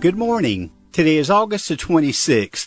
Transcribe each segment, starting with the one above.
Good morning. Today is August the 26th,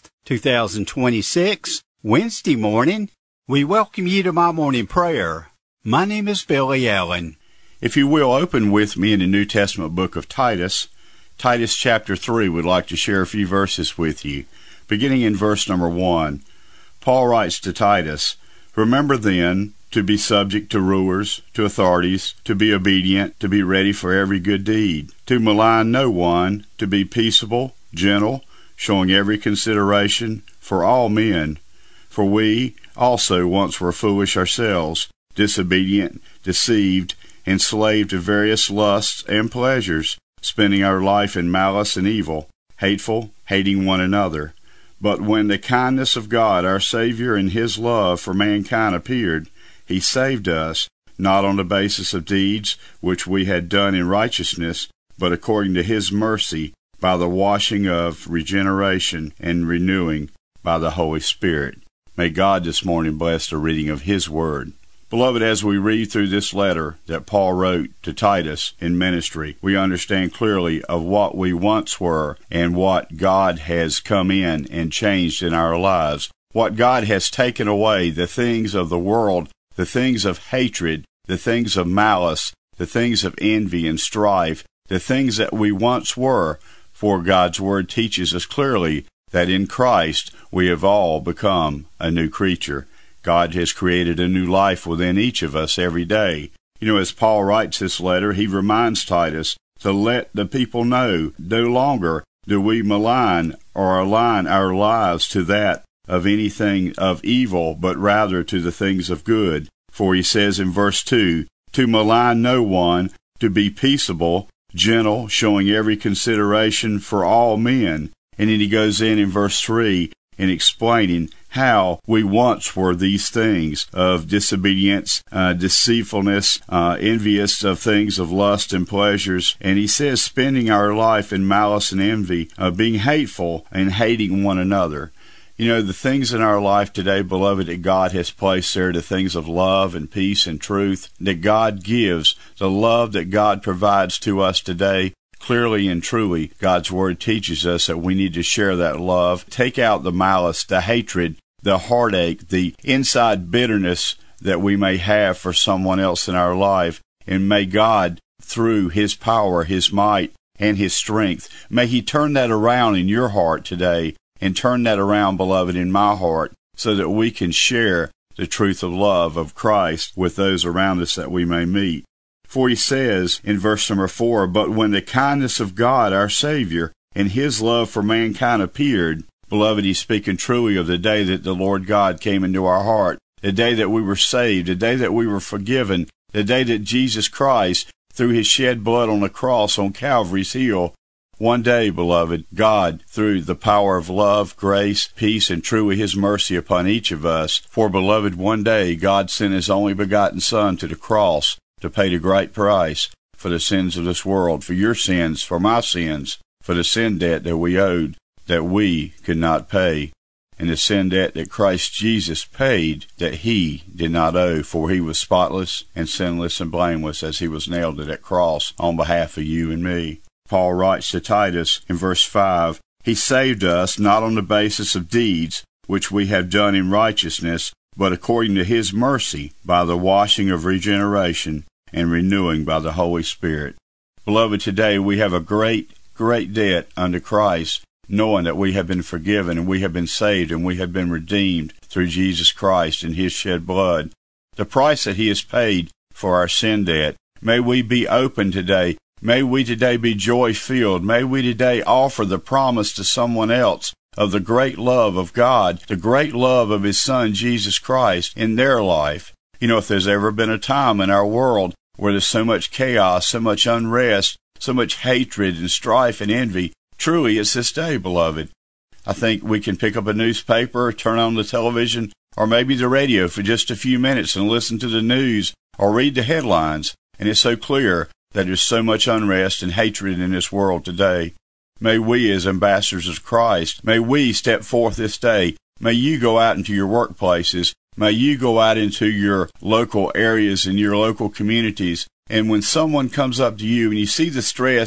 2026, Wednesday morning. We welcome you to my morning prayer. My name is Billy Allen. If you will, open with me in the New Testament book of Titus. Titus chapter 3 would like to share a few verses with you. Beginning in verse number 1, Paul writes to Titus, "Remember then to be subject to rulers, to authorities, to be obedient, to be ready for every good deed, to malign no one, to be peaceable, gentle, showing every consideration for all men. For we also once were foolish ourselves, disobedient, deceived, enslaved to various lusts and pleasures, spending our life in malice and evil, hateful, hating one another. But when the kindness of God, our Savior, and His love for mankind appeared, He saved us, not on the basis of deeds which we had done in righteousness, but according to His mercy, by the washing of regeneration and renewing by the Holy Spirit." May God this morning bless the reading of His Word. Beloved, as we read through this letter that Paul wrote to Titus in ministry, we understand clearly of what we once were and what God has come in and changed in our lives. What God has taken away, the things of the world, the things of hatred, the things of malice, the things of envy and strife, the things that we once were, for God's Word teaches us clearly that in Christ we have all become a new creature. God has created a new life within each of us every day. As Paul writes this letter, he reminds Titus to let the people know no longer do we malign or align our lives to that of anything of evil, but rather to the things of good. For he says in verse 2, "To malign no one, to be peaceable, gentle, showing every consideration for all men." And then he goes in verse 3 in explaining how we once were these things of disobedience, deceitfulness, envious of things of lust and pleasures. And he says, spending our life in malice and envy, being hateful and hating one another. The things in our life today, beloved, that God has placed there, the things of love and peace and truth that God gives, the love that God provides to us today, clearly and truly, God's Word teaches us that we need to share that love, take out the malice, the hatred, the heartache, the inside bitterness that we may have for someone else in our life. And may God, through His power, His might, and His strength, may He turn that around in your heart today, and turn that around, beloved, in my heart, so that we can share the truth of love of Christ with those around us that we may meet. For he says in verse number 4, "But when the kindness of God, our Savior, and His love for mankind appeared," beloved, he's speaking truly of the day that the Lord God came into our heart, the day that we were saved, the day that we were forgiven, the day that Jesus Christ, through His shed blood on the cross on Calvary's hill, one day, beloved, God, through the power of love, grace, peace, and truly His mercy upon each of us, for, beloved, one day God sent His only begotten Son to the cross to pay the great price for the sins of this world, for your sins, for my sins, for the sin debt that we owed, that we could not pay, and the sin debt that Christ Jesus paid that He did not owe, for He was spotless and sinless and blameless as He was nailed to that cross on behalf of you and me. Paul writes to Titus in verse 5, "He saved us not on the basis of deeds which we have done in righteousness, but according to His mercy, by the washing of regeneration and renewing by the Holy Spirit." Beloved, today we have a great, great debt unto Christ, knowing that we have been forgiven and we have been saved and we have been redeemed through Jesus Christ and His shed blood. The price that He has paid for our sin debt. May we be open today. May we today be joy-filled. May we today offer the promise to someone else of the great love of God, the great love of His Son, Jesus Christ, in their life. If there's ever been a time in our world where there's so much chaos, so much unrest, so much hatred and strife and envy, truly it's this day, beloved. I think we can pick up a newspaper, turn on the television, or maybe the radio for just a few minutes and listen to the news or read the headlines, and it's so clear that there's so much unrest and hatred in this world today. May we, as ambassadors of Christ, may we step forth this day. May you go out into your workplaces. May you go out into your local areas and your local communities. And when someone comes up to you and you see the stress and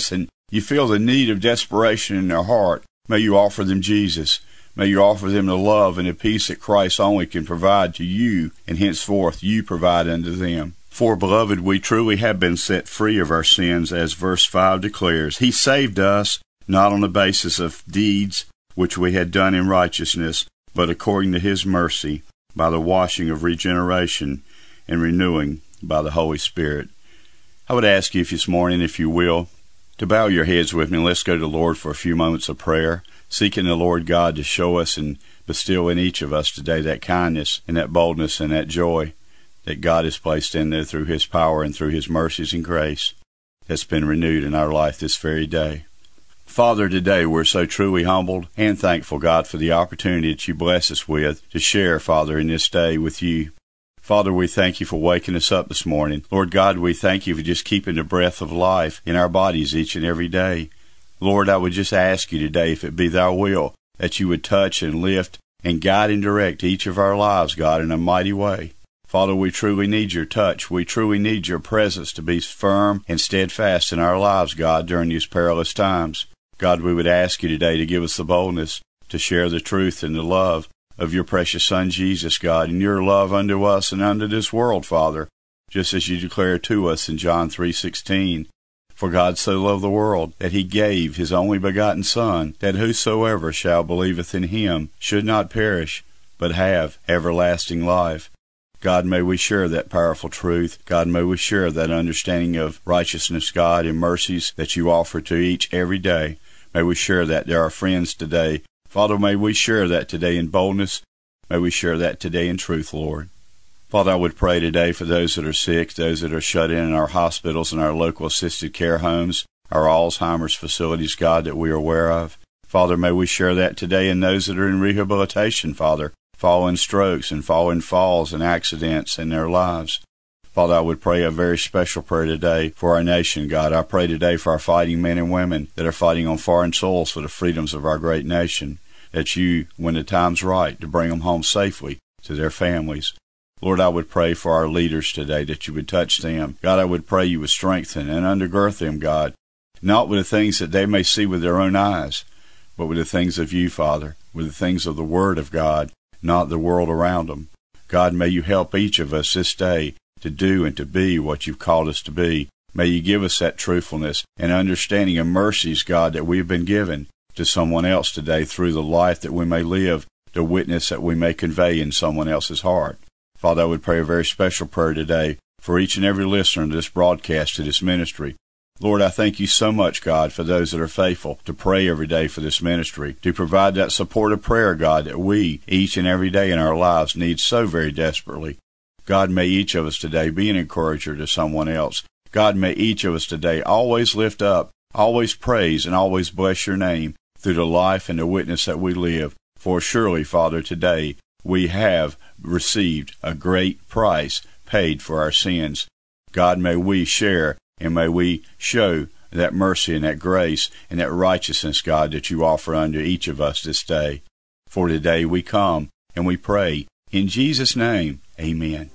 you feel the need of desperation in their heart, may you offer them Jesus. May you offer them the love and the peace that Christ only can provide to you, and henceforth you provide unto them. For, beloved, we truly have been set free of our sins, as verse 5 declares. He saved us, not on the basis of deeds which we had done in righteousness, but according to his mercy, by the washing of regeneration and renewing by the Holy Spirit. I would ask you this morning, if you will, to bow your heads with me, and let's go to the Lord for a few moments of prayer, seeking the Lord God to show us and bestow in each of us today that kindness and that boldness and that joy that God has placed in there through his power and through his mercies and grace that's been renewed in our life this very day. Father, today we're so truly humbled and thankful, God, for the opportunity that you bless us with to share, Father, in this day with you. Father, we thank you for waking us up this morning. Lord God, we thank you for just keeping the breath of life in our bodies each and every day. Lord, I would just ask you today, if it be thy will, that you would touch and lift and guide and direct each of our lives, God, in a mighty way. Father, we truly need your touch. We truly need your presence to be firm and steadfast in our lives, God, during these perilous times. God, we would ask you today to give us the boldness to share the truth and the love of your precious Son, Jesus, God, and your love unto us and unto this world, Father, just as you declare to us in John 3:16. For God so loved the world, that he gave his only begotten Son, that whosoever shall believeth in him should not perish, but have everlasting life. God, may we share that powerful truth. God, may we share that understanding of righteousness, God, and mercies that you offer to each every day. May we share that to our friends today. Father, may we share that today in boldness. May we share that today in truth, Lord. Father, I would pray today for those that are sick, those that are shut in our hospitals and our local assisted care homes, our Alzheimer's facilities, God, that we are aware of. Father, may we share that today in those that are in rehabilitation, Father, following strokes and following falls and accidents in their lives. Father, I would pray a very special prayer today for our nation, God. I pray today for our fighting men and women that are fighting on foreign soils for the freedoms of our great nation, that you, when the time's right, to bring them home safely to their families. Lord, I would pray for our leaders today, that you would touch them. God, I would pray you would strengthen and undergird them, God, not with the things that they may see with their own eyes, but with the things of you, Father, with the things of the Word of God, not the world around them. God, may you help each of us this day to do and to be what you've called us to be. May you give us that truthfulness and understanding and mercies, God, that we've been given to someone else today through the life that we may live, the witness that we may convey in someone else's heart. Father, I would pray a very special prayer today for each and every listener to this broadcast, to this ministry. Lord, I thank you so much, God, for those that are faithful to pray every day for this ministry, to provide that supportive prayer, God, that we, each and every day in our lives, need so very desperately. God, may each of us today be an encourager to someone else. God, may each of us today always lift up, always praise, and always bless your name through the life and the witness that we live. For surely, Father, today we have received a great price paid for our sins. God, may we share and may we show that mercy and that grace and that righteousness, God, that you offer unto each of us this day. For today we come and we pray in Jesus' name, amen.